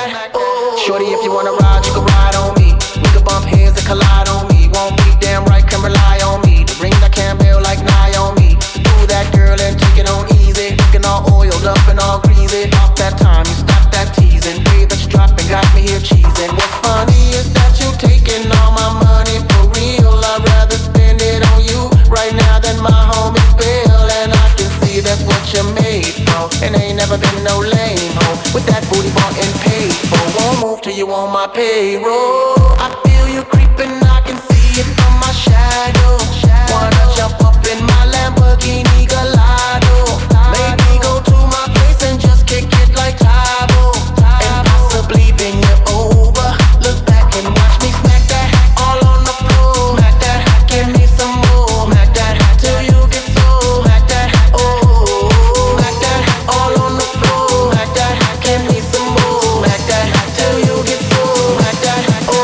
that. Shorty, if you wanna ride, you can ride on me. We can bump heads and collide on me. Won't be damn right, can rely on me. The rings I can't build like Naomi. So do that, girl, and take it on easy. Looking all oiled up and all greasy. Off that time, you stop that teasing. Way that you dropping got me here cheesing. What's funny is that you taking all my money for real. I'd rather spend it on you right now than my homie Bill. And I can see that's what you're made for. And ain't never been no lame hoe with that booty bought and paid for. Won't move till you on my payroll. I feel you creeping, I can see it from my shadow. Wanna jump up in my Lamborghini Gallardo. Maybe go to my place and just kick it like Tybo. And possibly bend you over. Look back and watch me smack that all on the floor. Smack that, give me some more. Smack that till you get so. Smack that, oh. Smack that all on the floor. Smack that, give me some more. Smack that till you get so. Smack that, oh.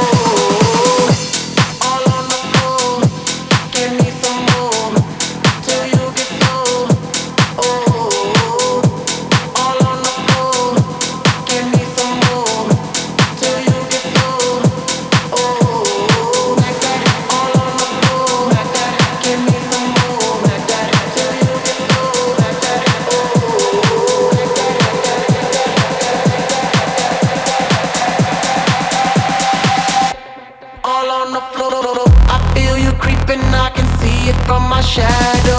All on the floor, give me some more. Till you get so, oh. All on the floor, give me some more. Till you get so, oh. Smack that all on the floor. Smack that, give me some more. Smack that till you get so. Smack that, oh. All on the floor. I feel you creeping, I can see it from my shadow.